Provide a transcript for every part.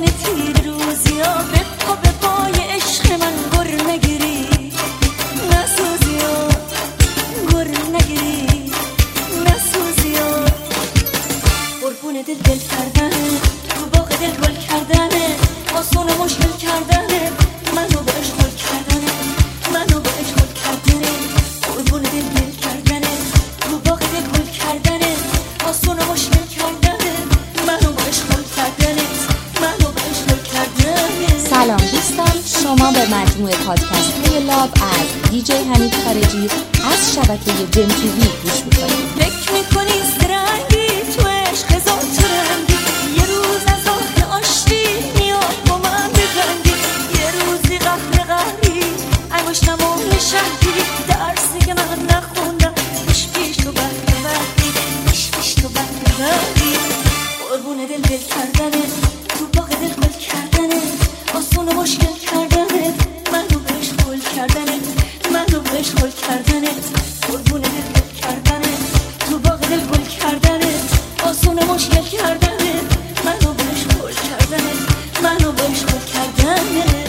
تیر روزیا به پای عشق من گر نگیری نسوزیا گر نگیری نسوزیا قربون دل کردنه تو باغ دل گل کردنه آسون مشکل کردنه منو به عشق گل کردنه منو به عشق گل کردنه قربون دل کردنه تو باغ دل گل کردنه آسون مشکل کردنه منو به عشق گل کردنه منو به عشق گل کردنه. سلام دوستان، شما به مجموعه پادکست های لاب از دیجی حمید خارجی از شبکه جم تیوی گوش میکنید. فکر میکنی سرنگی تو عشق هزار تو رنگی یه روز از آه آشتی میاد با من بجنگی یه روزی قهری انگشتمو نشندی درسی که من نخوندم پیش تو بردی پیش تو بردی قربون دل کردنه تو باغ دل گل کردنه آسون مشکل کردنه منو بهش گل کردنه منو بهش گل کردنه قربون دل کردنه تو باغ دل گل کردنه آسون مشکل کردنه منو بهش گل کردنه منو بهش گل کردنه.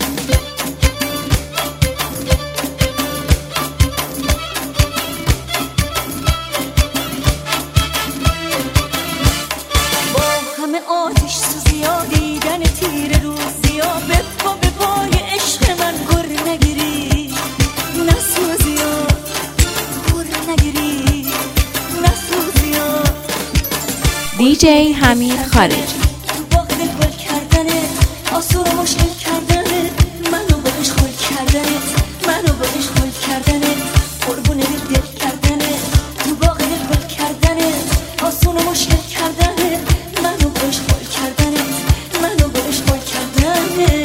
آتش سوزیا دیدن تیر روزیا به پای عشق من گر نگیری نسوزیا گر نگیری نسوزیا دیجی حمید خارجی. تو باغ دل گل کردنه آسون مشکل کردنه منو بهش گل کردنه منو بهش گل کردنه قربون دل کردنه تو باغ دل گل کردنه آسون مشکل کردنه منو بهش گل کردنه منو بهش گل کردنه.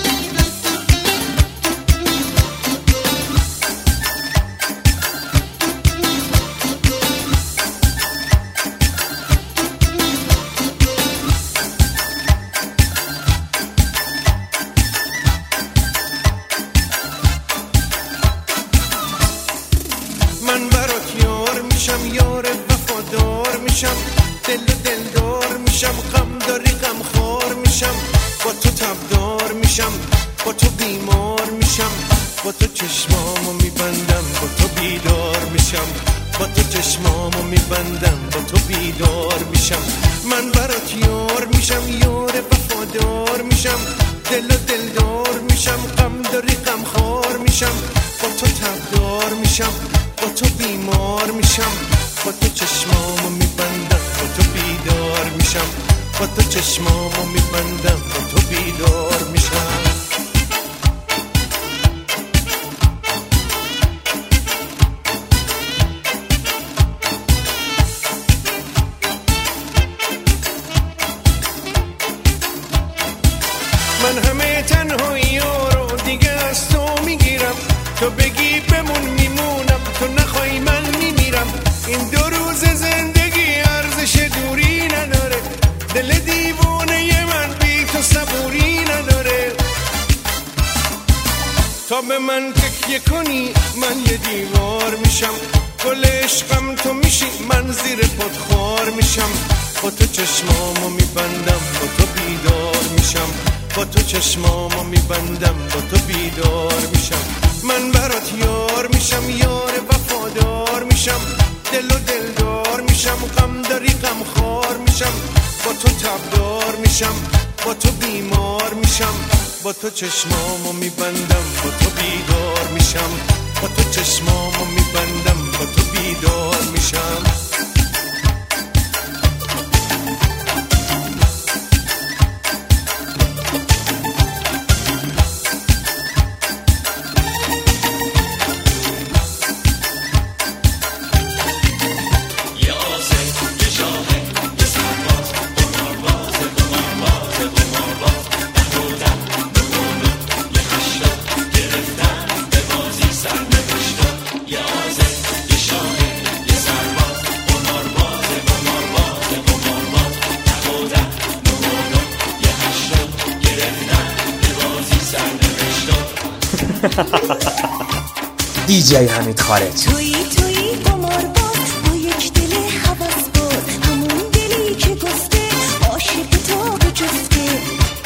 من برات یار میشم یار وفادار میشم دل و دلدار میشم غم داری غم خار میشم با تو تبدار میشم با تو بیمار میشم با تو چشمامو میبندم با تو بیدار میشم با تو چشمامو میبندم با تو بیدار میشم. من برات یار میشم یار وفادار میشم دل و دلدار میشم غم داری غم خار میشم با تو تبدار میشم با تو بیمار میشم با تو چشمامو میبندم با تو بیدار میشم با تو چشمامو میبندم با تو بیدار میشم. من همه تنهایی رو دیگه از تو میگیرم تو بگی بمون میمونم تو نخوای من میمیرم این دو روز زندگی ارزش دوری نداره دل دیوانه من بی تو صبوری نداره تا به من تکیه کنی من یه دیوار میشم گل عشقم تو میشی من زیر پات خار میشم با تو چشمامو میبندم با تو بیدار میشم با تو چشمامو میبندم با تو بیدار میشم. من برات یار میشم یار وفادار میشم دل و دلدار میشم غم داری غم خار میشم با تو تبدار میشم با تو بیمار میشم با تو چشمامو میبندم با تو بیدار میشم با تو چشمامو میبندم با تو بیدار میشم. دیجی حمید خارجی. تویی قمار باز با یک دل حوض باز همون دلی که گفته عاشق تو به جفته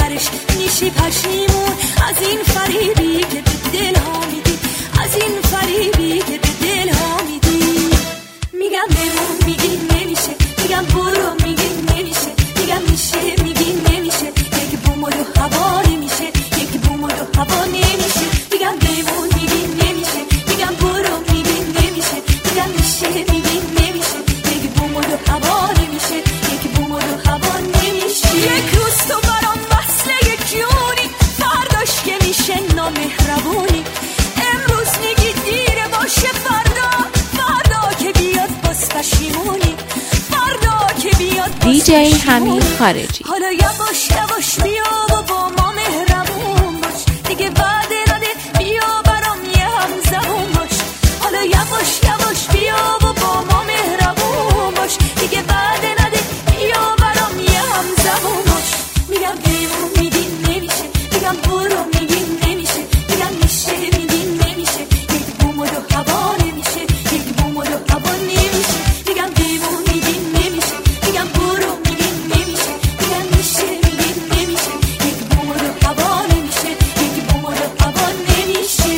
آخرش میشی پشیمون از این فریبی که به دل ها میدی، از این فریبی که به دل ها میدی. میگم بمون میگی نمیشه، میگم برو میگی نمیشه، میگم میشه میگی نمیشه، یک بوم و دو هوا نمیشه، یک بوم و دو هوا نمیشه. میگم بمون میگی نمیشه، میگم برو میگی نمیشه، میگم میشه میگی نمیشه، یک بوم و دو هوا نمیشه، یک بوم و دو هوا نمیشه. یک روز تو برام وصله یکیونی، فرداش که میشه نامهربونی. امروز میگی دیره باشه، فردا که بیاد باز پشیمونی، فردا که بیاد باز دیجی حمید خارجی. حالا یواش یواش بیا و با ما مهربون باش، دیگه وعده نده بیا برام یه هم زبون باش. حالا یواش یواش بیا و با ما مهربون باش، دیگه وعده نده بیا برام یه هم زبون باش. میگم بمون میگی نمیشه، میگم برو میگی نمیشه، میگم میشه میگی نمیشه، یک بوم و دو هوا نمیشه، یک بوم و دو هوا نمیشه. میگم بمون میگی نمیشه، میگم برو میگی نمیشه، میگم میشه میگی نمیشه، یک بوم و دو هوا نمیشه، یک بوم و دو هوا نمیشه.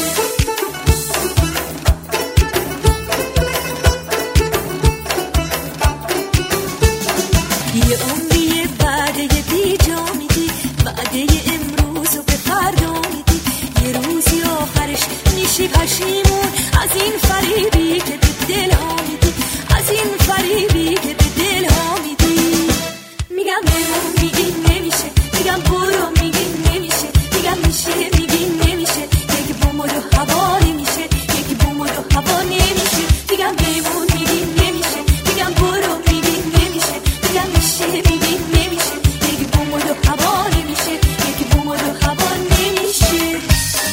یه عمریه وعده بی جا میدی، وعده امروز و به فردا میدی. یه روزی آخرش میشی پشیمون از این فریبی که به دل ها میدی، از این فریبی که به دل ها میدی. میگم بمون میگی نمیشه، میگم برو میگی نمیشه، میگم میشه میگی نمیشه، یک بوم و دو هوا نمیشه، یک بوم و دو هوا نمیشه. میگم بمون میگی نمیشه، میگم برو میگی نمیشه، میگم میشه میگی نمیشه، یک بوم و دو هوا نمیشه، یک بوم و دو هوا نمیشه.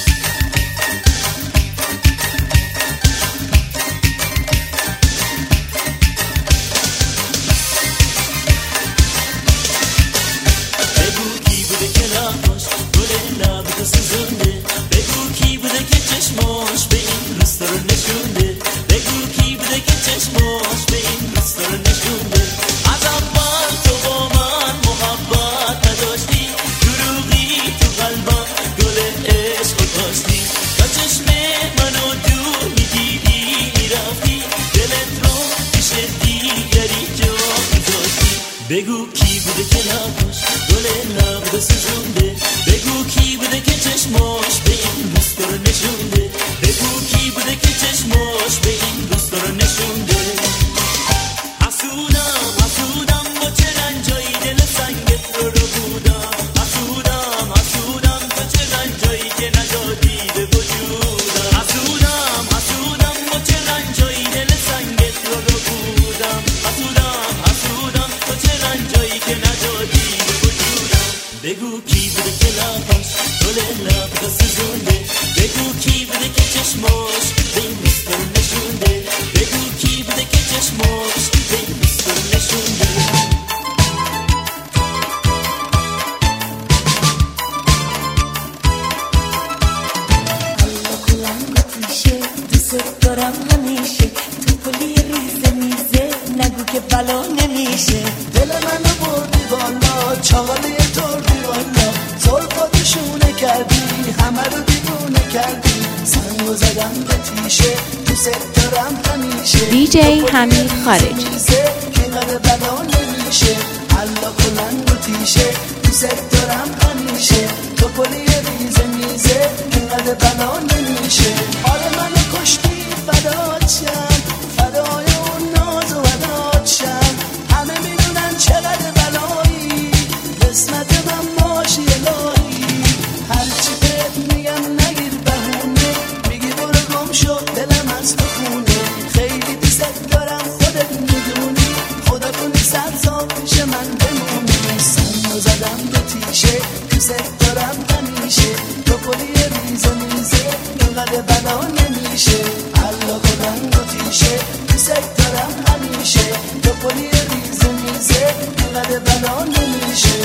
بگو کی بوده که لباش گل لبت سوزونده، بگو کی بوده که چشماش به این روستا رو نشونده، بگو کی بوده که چشماش به این روستا رو نشونده. از اول تو با من محبت نداشتی، دروغی تو قلبم گل عشق کاشتی. تا چشم منو دور میدیدی میرفتی، دلت رو پیش دیگری جا میذاشتی. بگو کی بوده که لباش گل لب سوزونده، بگو کی بوده که چشماش به این دوستا رو نشونده، بگو کی بوده که چشماش به این دوستا رو نشونده. حسودم حسودم با چه رنجایی دل سنگت رو بودم، حسودم حسودم با چه رنجایی که ندادی به وجودم، حسودم حسودم با چه رنجایی دل سنگت رو بودم، حسودم حسودم با چه رنجایی که ندادی به وجودم. بگو کی بوده که لباش گل لب سوزونده، بگو کی بوده که چشماش به این دوستا رو نشونده، بگو کی بوده که چشماش به این دوستا رو نشونده. الله کلنگ پیشه دوست دارم همیشه، تو کلی ریزه میزه نگو که بلا نمیشه. دل منو بردی بالا، چاله توردی بالا، زلفاتشونه کردی همه رو دیوونه کردی. سنگو زدم به تیشه دوست دارم همیشه. دیجی حمید خارجی. کنار بلا نمیشه. الله کلنگ و تیشه دوست دارم همیشه. تو کلی ریزه میزه کنار بلا نمیشه. آره منو کشتی فدات شم، فدای اون ناز و ودات شم. همه میدونن چقدر بلایی قسمت من باشی الهی. هرچی بهت میگم نگیر بهونه، میگی برو گم شو دلم از تو خونه. خیلی دوست دارم خودت میدونی، خدا کنی سرزا پیش من بمونی. سنو زدم به تیشه دوست دارم همیشه. تو کلی ریزه میزه اینقدر بلا نمیشه. الله کلنگ و تیشه دوست دارم همیشه. تو کلی ریزه میزه اینقدر بلا نمیشه.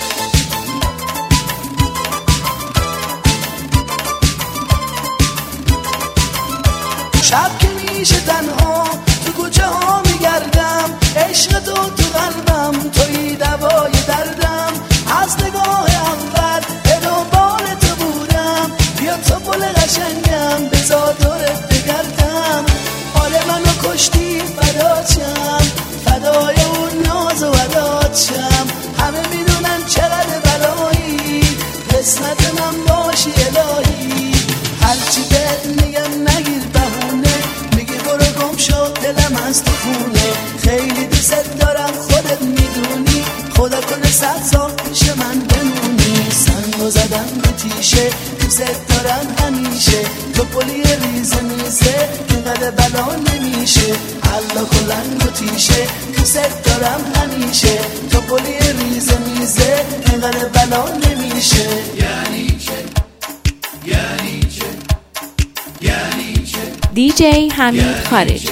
شب که میشه تنها تو کوچه ها میگردم، عشق تو قلبم توی دوای دردم. از نگاه چشمو زدم رو تیشه دوست دارم همیشه تو پلی ریزه میزه اینقدر بلا نمیشه حالا کلنگ و تیشه دوست دارم همیشه تو پلی ریزه میزه اینقدر بلا نمیشه یعنی چه یعنی چه یعنی چه دیجی حمید خارجی.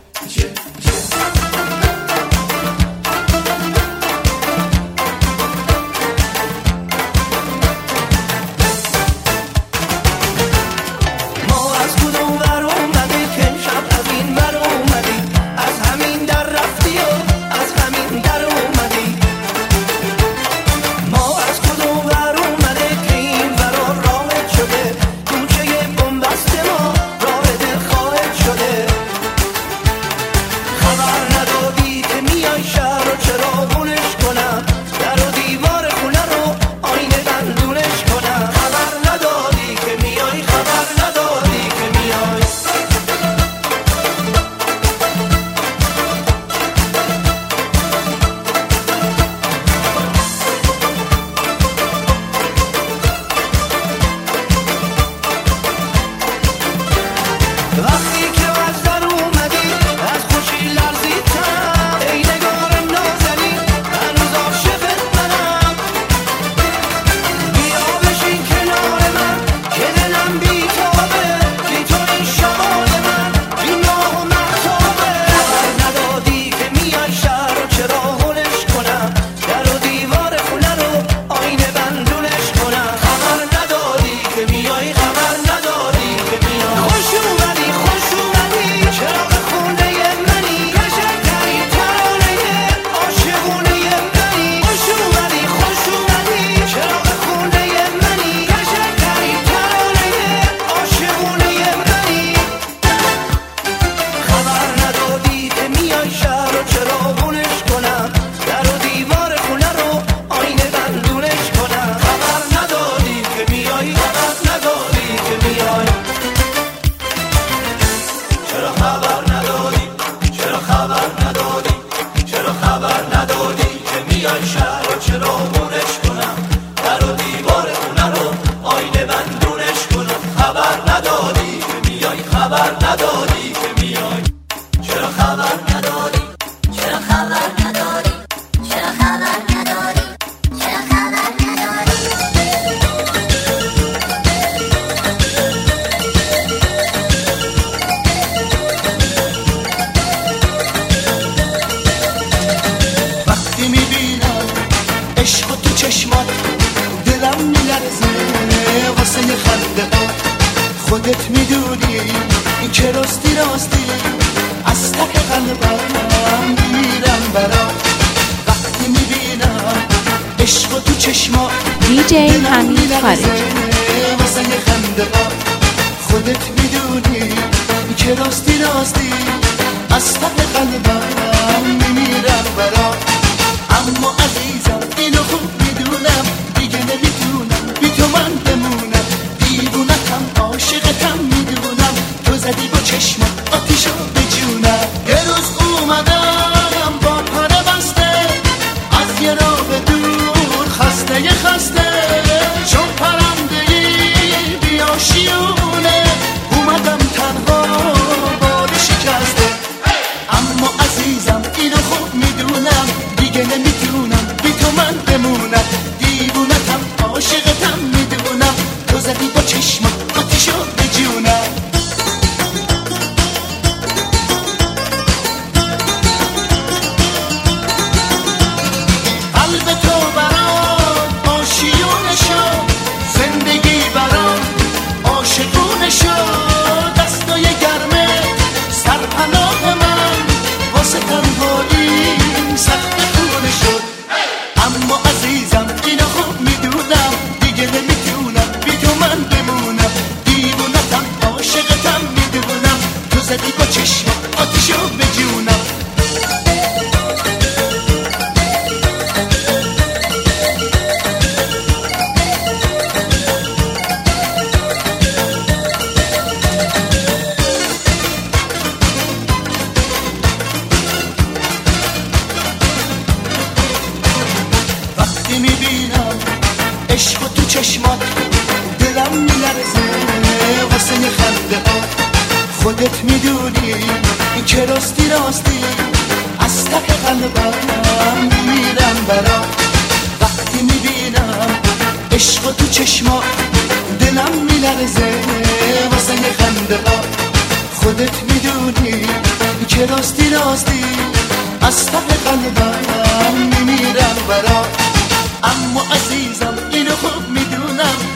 خودت میدونی این که راستی راستی از ته قلبم میرم برا وقتی میبینم عشق تو چشما دیجی حمید خارجی واسه خنده ها خودت میدونی این که راستی راستی از ته قلبم میرم برا اما عزیزم اینو خوب میدونم دیگه نمیتونم بی تو من بمونم دیوونتم عاشقتم میدونم تو زدی با چشم آتیشو به جونم یه روز اومدم با پر بسته از یه راه دور خسته خسته چون پرنده‌ای بیاشیونه اومدم تنها بال شکسته اما عزیزم اینو خوب میدونم دیگه نمیتونم بی تو من بمونم دیوونتم عاشقتم میدونم تو زدی با چشم آتیشو به جونم قلب تو برام آشیونه شد زندگی برام عاشقونه شد دستای گرمه سرپناه من واسه تنهایی سخت خونه شد اما عزیزم اینو خوب میدونم دیگه نمیتونم بی تو من خودت میدونی که راستی از ته قلبم میمیرم برات. وقتی میبینم عشق تو چشما دلم میلرزه واسه خنده ها. خودت میدونی که راستی از ته قلبم میمیرم برات. اما عزیزم اینو خوب میدونم